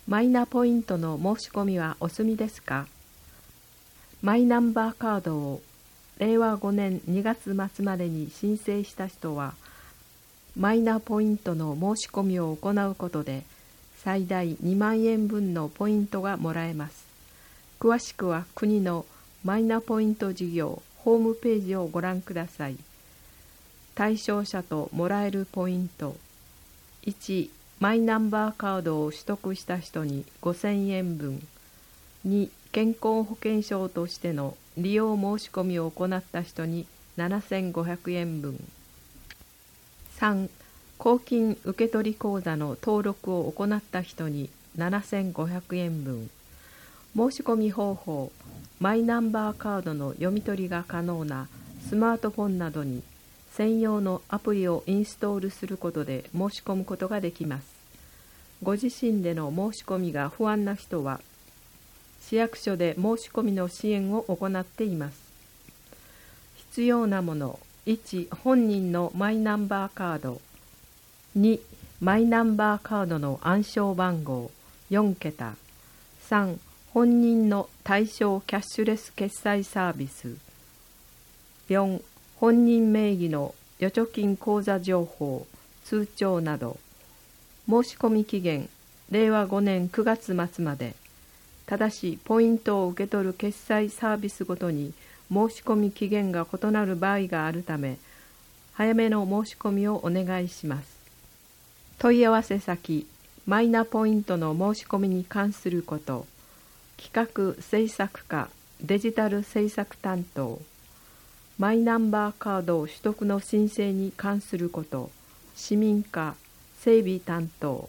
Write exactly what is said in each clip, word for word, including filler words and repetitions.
マイナポイントの申し込みはお済みですか？マイナンバーカードをれいわごねんにがつ末までに申請した人は、マイナポイントの申し込みを行うことで、最大にまんえんぶんのポイントがもらえます。詳しくは国のマイナポイント事業ホームページをご覧ください。対象者ともらえるポイント。いち、マイナンバーカードを取得した人にごせんえんぶん。に、健康保険証としての利用申し込みを行った人にななせんごひゃくえんぶん。さん、公金受取口座の登録を行った人にななせんごひゃくえんぶん。申し込み方法、マイナンバーカードの読み取りが可能なスマートフォンなどに専用のアプリをインストールすることで申し込むことができます。ご自身での申し込みが不安な人は、市役所で申し込みの支援を行っています。必要なもの、いち、本人のマイナンバーカード。に、マイナンバーカードの暗証番号よんけた。さん、本人の対象キャッシュレス決済サービス。よん、本人名義の預貯金口座情報、通帳など。申し込み期限、れいわごねんくがつ末まで。ただし、ポイントを受け取る決済サービスごとに申し込み期限が異なる場合があるため、早めの申し込みをお願いします。問い合わせ先、マイナポイントの申し込みに関すること、企画制作課デジタル制作担当、マイナンバーカード取得の申請に関すること、市民課整備担当。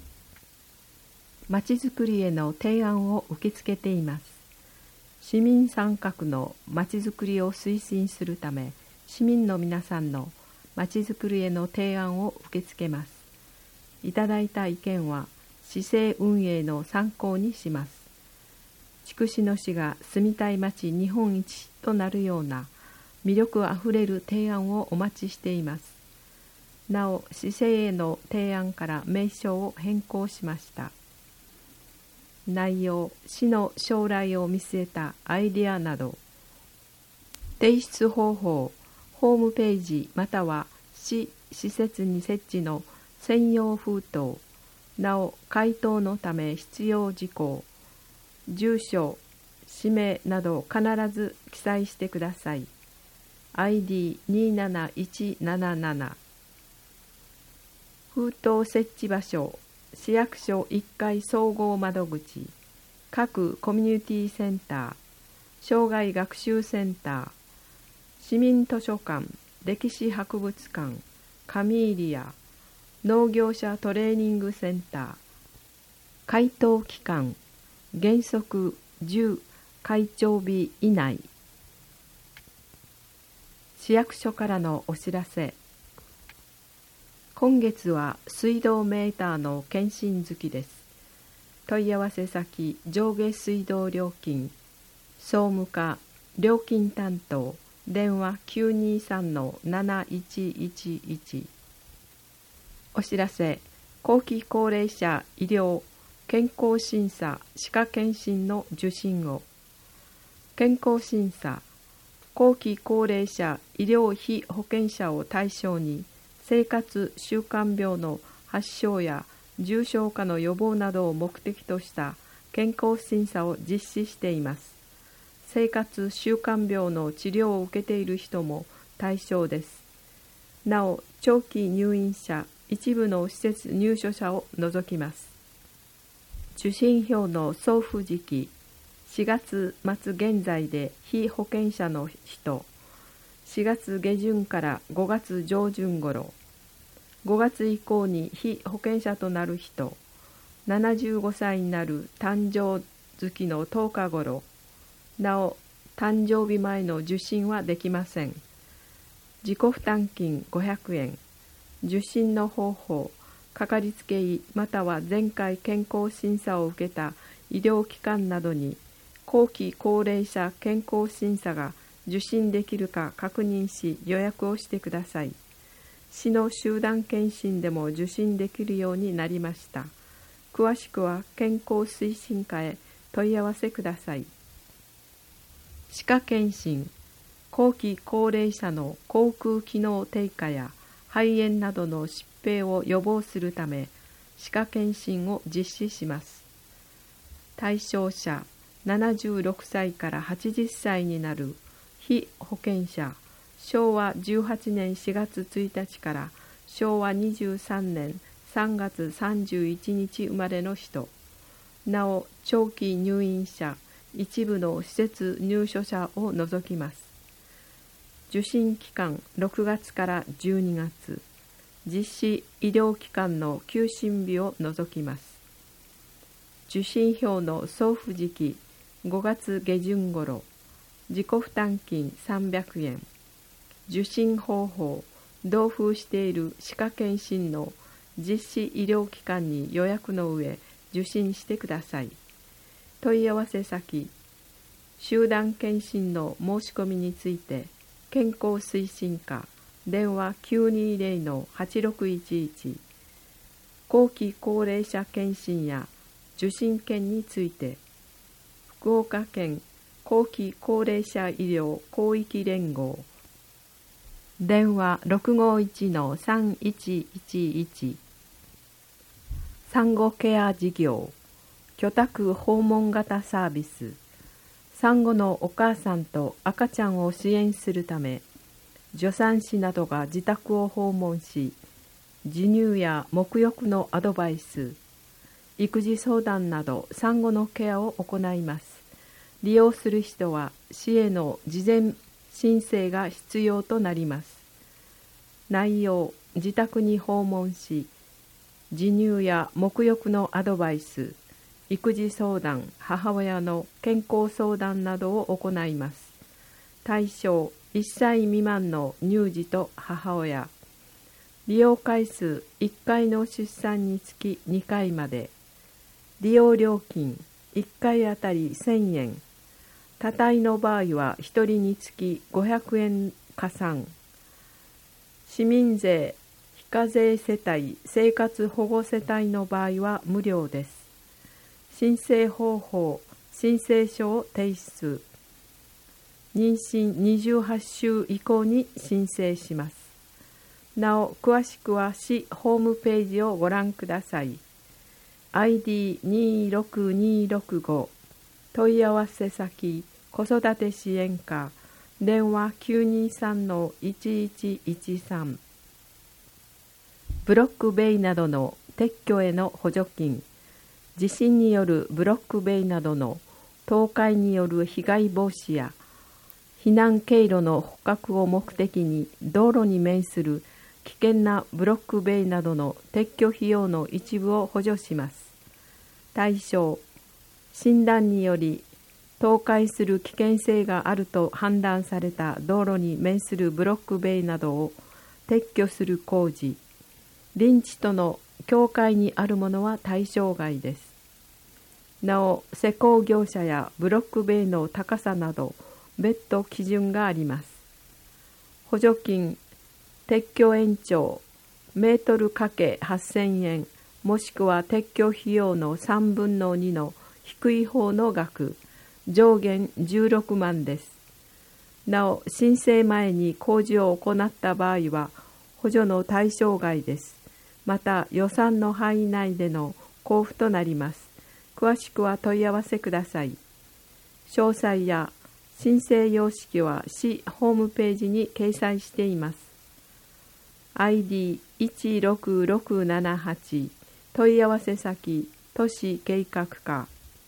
まちづくりへの提案を受け付けています。市民参画のまちづくりを推進するため、市民の皆さんのまちづくりへの提案を受け付けます。いただいた意見は市政運営の参考にします。筑紫野市が住みたい街日本一となるような魅力あふれる提案をお待ちしています。なお、市政への提案から名称を変更しました。内容、市の将来を見据えたアイデアなど。提出方法、ホームページまたは市施設に設置の専用封筒。なお、回答のため必要事項、住所、氏名など必ず記載してください。アイディーにーなないちなななな。封筒設置場所、市役所いっかい総合窓口、各コミュニティセンター、障害学習センター、市民図書館、歴史博物館、カミーリア、農業者トレーニングセンター。回答期間、原則じゅう開帳日以内。市役所からのお知らせ。今月は水道メーターの検診月です。問い合わせ先、上下水道料金、総務課、料金担当、電話 きゅうにさんのなないちいちいち。お知らせ、後期高齢者医療健康審査歯科検診の受診を。健康審査、後期高齢者医療費保険者を対象に、生活習慣病の発症や重症化の予防などを目的とした健康審査を実施しています。生活習慣病の治療を受けている人も対象です。なお、長期入院者、一部の施設入所者を除きます。受診票の送付時期、しがつ末現在で被保険者の人、しがつ下旬からごがつ上旬頃、ごがつ以降に被保険者となる人、ななじゅうごさいになる誕生月のとおか頃、なお誕生日前の受診はできません。自己負担金ごひゃくえん、受診の方法、かかりつけ医または前回健康審査を受けた医療機関などに後期高齢者健康審査が受診できるか確認し予約をしてください。市の集団検診でも受診できるようになりました。 詳しくは健康推進課へ問い合わせください。歯科検診、後期高齢者の口腔機能低下や肺炎などの疾病を予防するため、歯科検診を実施します。対象者、ななじゅうろくさいからはちじゅっさいになる被保険者、しょうわじゅうはちねんしがつついたちからしょうわにじゅうさんねんさんがつさんじゅういちにち生まれの人、なお長期入院者、一部の施設入所者を除きます。受診期間ろくがつからじゅうにがつ、実施医療機関の休診日を除きます。受診票の送付時期ごがつげじゅん頃、自己負担金さんびゃくえん、受診方法、同封している歯科検診の実施医療機関に予約の上受診してください。問い合わせ先、集団検診の申し込みについて、健康推進課、電話 きゅうにゼロのはちろくいちいち、後期高齢者検診や受診券について、福岡県後期高齢者医療広域連合、電話 ろくごいちのさんいちいちいち、産後ケア事業、居宅訪問型サービス、産後のお母さんと赤ちゃんを支援するため、助産師などが自宅を訪問し、授乳や沐浴のアドバイス、育児相談など産後のケアを行います。利用する人は市への事前申請が必要となります。内容、自宅に訪問し、授乳や沐浴のアドバイス、育児相談、母親の健康相談などを行います。対象、いっさい未満の乳児と母親。利用回数いっかいの出産につきにかいまで。利用料金いっかいあたりせんえん。多体の場合はひとりにつきごひゃくえん加算。市民税、非課税世帯、生活保護世帯の場合は無料です。申請方法、申請書を提出。妊娠にじゅうはちしゅう以降に申請します。なお、詳しくは市ホームページをご覧ください。アイディーにろくにろくご、問い合わせ先、子育て支援課、電話 きゅうにさんのいちいちいちさん。ブロック塀などの撤去への補助金、地震によるブロック塀などの倒壊による被害防止や避難経路の捕獲を目的に道路に面する危険なブロック塀などの撤去費用の一部を補助します。対象、診断により倒壊する危険性があると判断された道路に面するブロック塀などを撤去する工事、隣地との境界にあるものは対象外です。なお、施工業者やブロック塀の高さなど別途基準があります。補助金、撤去延長、メートルかけはっせんえん、もしくは撤去費用のさんぶんのにの低い方の額、上限じゅうろくまんです。なお、申請前に工事を行った場合は補助の対象外です。また、予算の範囲内での交付となります。詳しくは問い合わせください。詳細や申請様式は市ホームページに掲載しています。アイディーいちろくろくななはち、問い合わせ先、都市計画課。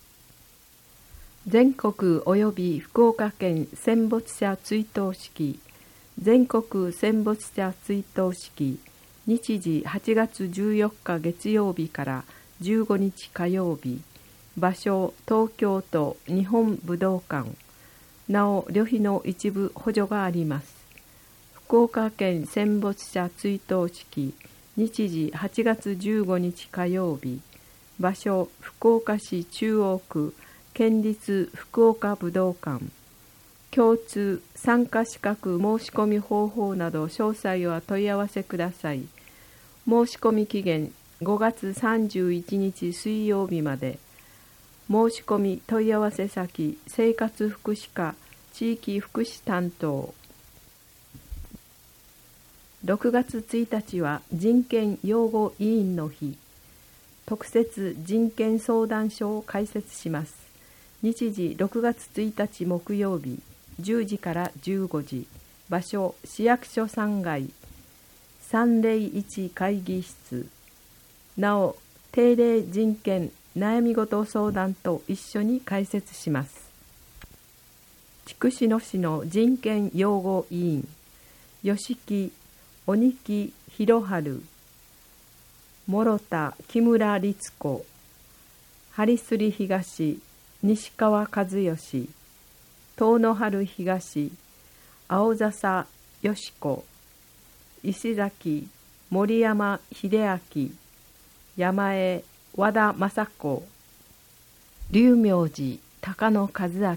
全国及び福岡県戦没者追悼式、全国戦没者追悼式、日時はちがつじゅうよっか月曜日からじゅうごにち火曜日、場所東京都日本武道館。なお、旅費の一部補助があります。福岡県戦没者追悼式、日時はちがつじゅうごにち火曜日、場所福岡市中央区県立福岡武道館。共通参加資格申し込み方法など詳細は問い合わせください。申し込み期限ごがつさんじゅういちにち水曜日まで。申し込み問い合わせ先、生活福祉課地域福祉担当。ろくがつついたちは人権擁護委員の日。特設人権相談所を開設します。日時ろくがつついたち木曜日、じゅうじからじゅうごじ。場所、市役所さんがい、さんぜろいち会議室。なお、定例人権悩み事相談と一緒に開設します。筑紫野市の人権擁護委員、吉木鬼木博春、諸田木村律子、針摺東西川和義、遠野春東青笹よし子、石崎森山秀明、山江和田雅子、龍明寺高野和明、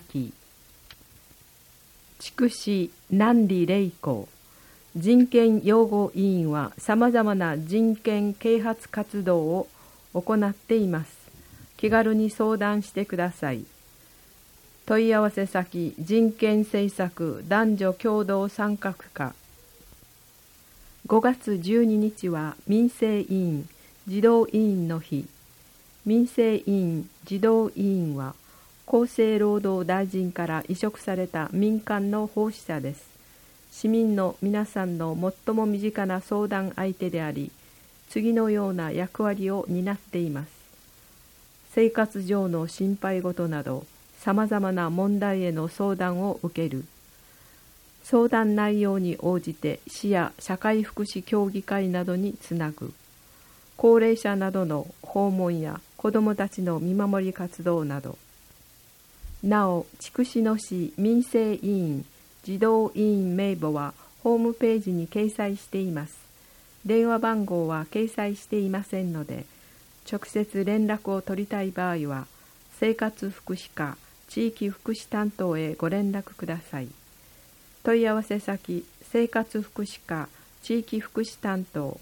筑紫南里玲子。人権擁護委員はさまざまな人権啓発活動を行っています。気軽に相談してください。問い合わせ先、人権政策男女共同参画課。ごがつじゅうににちは民生委員児童委員の日。民生委員児童委員は厚生労働大臣から委嘱された民間の奉仕者です。市民の皆さんの最も身近な相談相手であり、次のような役割を担っています。生活上の心配事など、さまざまな問題への相談を受ける。相談内容に応じて市や社会福祉協議会などにつなぐ。高齢者などの訪問や子どもたちの見守り活動など。なお、筑紫野市民生委員児童委員名簿はホームページに掲載しています。電話番号は掲載していませんので、直接連絡を取りたい場合は、生活福祉課地域福祉担当へご連絡ください。問い合わせ先、生活福祉課地域福祉担当。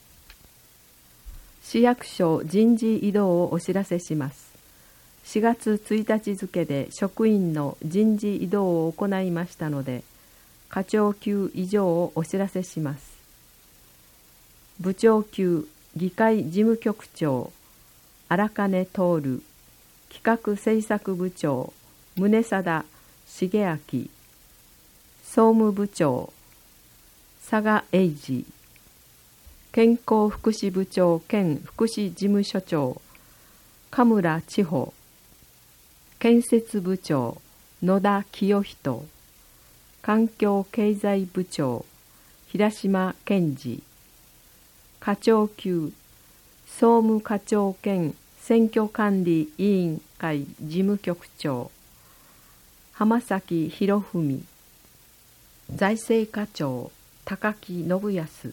市役所人事異動をお知らせします。しがつついたち付で職員の人事異動を行いましたので、課長級以上をお知らせします。部長級議会事務局長荒金徹、企画政策部長宗貞重明、総務部長佐賀英二、健康福祉部長兼福祉事務所長神村千穂、建設部長野田清人、環境経済部長平島健二、課長級総務課長兼選挙管理委員会事務局長浜崎博文、財政課長高木信康、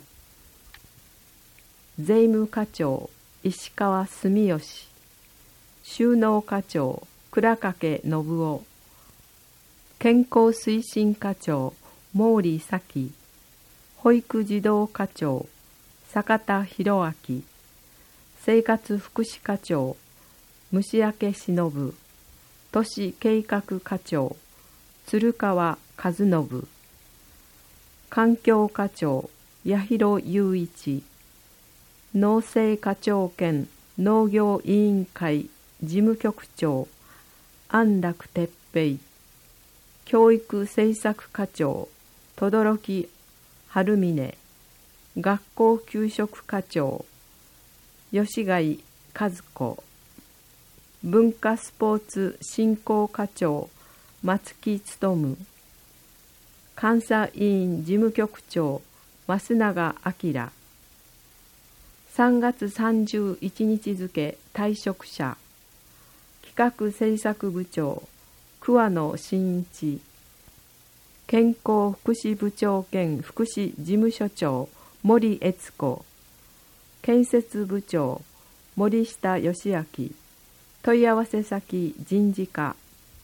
税務課長石川住吉、収納課長倉掛信夫、健康推進課長毛利咲、保育児童課長坂田博明、生活福祉課長虫明忍、都市計画課長鶴川和信、環境課長八尋雄一、農政課長兼農業委員会事務局長安楽哲平、教育政策課長轟春峰、学校給食課長吉貝和子、文化スポーツ振興課長松木勉、監査委員事務局長増永明。さんがつさんじゅういちにち付退職者、企画政策部長桑野真一、健康福祉部長兼福祉事務所長森悦子、建設部長森下義明。問い合わせ先人事課。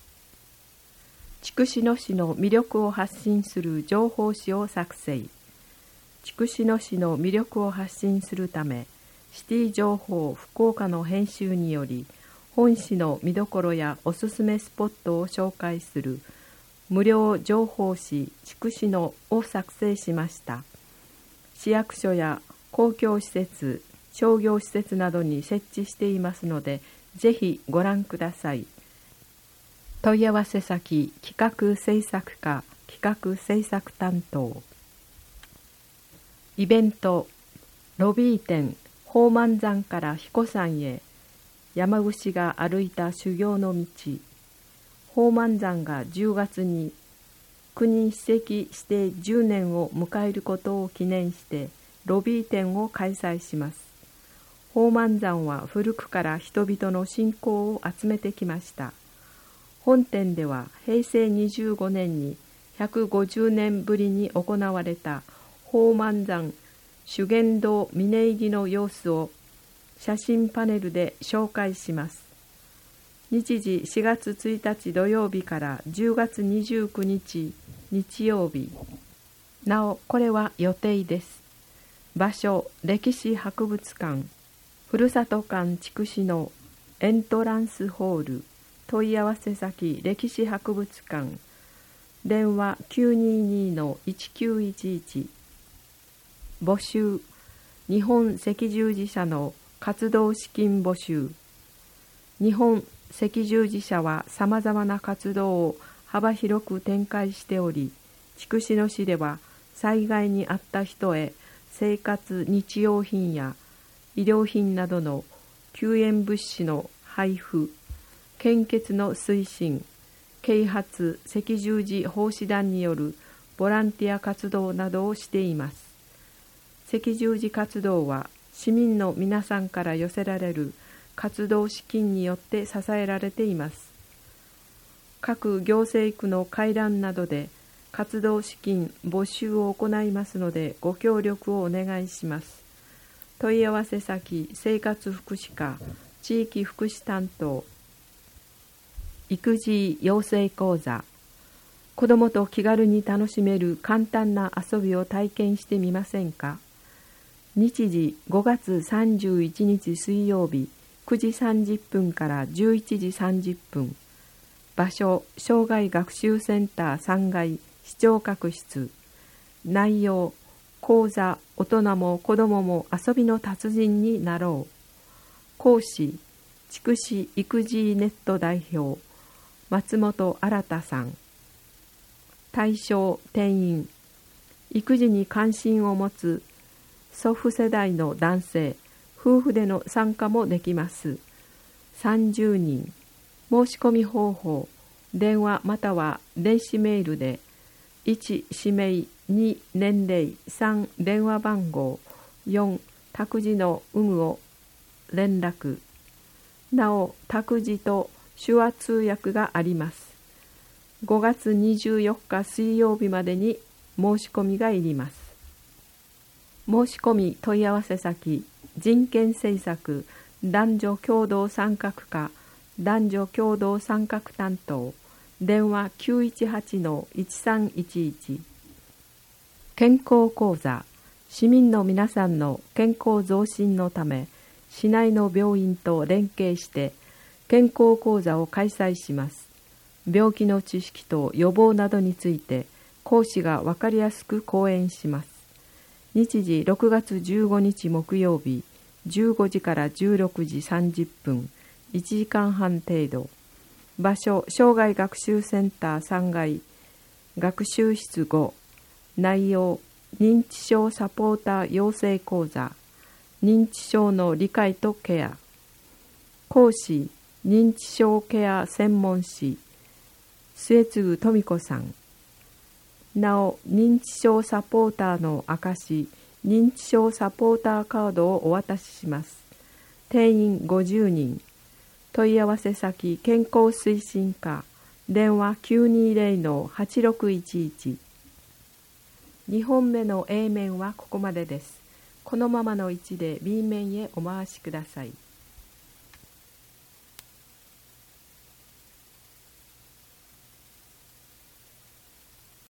筑紫野市の魅力を発信する情報誌を作成。筑紫野市の魅力を発信するため、 シティ情報福岡の編集により、本市の見どころやおすすめスポットを紹介する無料情報誌筑紫野を作成しました。市役所や公共施設、商業施設などに設置していますので、ぜひご覧ください。問い合わせ先、企画制作課、企画制作担当。イベント、ロビー展、宝満山から彦山へ、山伏が歩いた修行の道。宝満山がじゅうがつに国史跡指定じゅうねんを迎えることを記念してロビー展を開催します。宝満山は古くから人々の信仰を集めてきました。本展ではへいせいにじゅうごねんにひゃくごじゅうねんぶりに行われた宝満山修験道峰入りの様子を写真パネルで紹介します。日時しがつついたち土曜日からじゅうがつにじゅうくにち日曜日。なお、これは予定です。場所、歴史博物館、ふるさと館筑紫野エントランスホール。問い合わせ先、歴史博物館。電話 きゅうにーにーのいちきゅういちいち。募集、日本赤十字社の活動資金募集。日本赤十字社はさまざまな活動を幅広く展開しており、筑紫野市では災害に遭った人へ生活日用品や医療品などの救援物資の配布、献血の推進、啓発赤十字奉仕団によるボランティア活動などをしています。赤十字活動は市民の皆さんから寄せられる活動資金によって支えられています。各行政区の会談などで活動資金募集を行いますので、ご協力をお願いします。問い合わせ先、生活福祉課、地域福祉担当。育児養成講座。子どもと気軽に楽しめる簡単な遊びを体験してみませんか。日時ごがつさんじゅういちにち水曜日くじさんじゅっぷんからじゅういちじさんじゅっぷん。場所、生涯学習センターさんがい視聴覚室。内容、講座、大人も子どもも遊びの達人になろう。講師、筑紫育児ネット代表松本新さん。対象定員、育児に関心を持つ祖父世代の男性、夫婦での参加もできます。さんじゅうにん。申し込み方法、電話または電子メールでいち氏名、に年齢、さん電話番号、よん託児の有無を連絡。なお、託児と手話通訳があります。ごがつにじゅうよっか水曜日までに申し込みがいります。申し込み問い合わせ先、人権政策男女共同参画課男女共同参画担当。電話 きゅういちはちのいちさんいちいち。健康講座。市民の皆さんの健康増進のため、市内の病院と連携して健康講座を開催します。病気の知識と予防などについて講師が分かりやすく講演します。日時ろくがつじゅうごにち木曜日じゅうごじからじゅうろくじさんじゅっぷん、いちじかんはん程度。場所、生涯学習センターさんがい学習室ご。内容、認知症サポーター養成講座。認知症の理解とケア。講師、認知症ケア専門士末次富子さん。なお、認知症サポーターの証、認知症サポーターカードをお渡しします。定員ごじゅうにん。問い合わせ先、健康推進課。電話 きゅうにーぜろのはちろくいちいち。にほんめの A 面はここまでです。このままの位置で B 面へお回しください。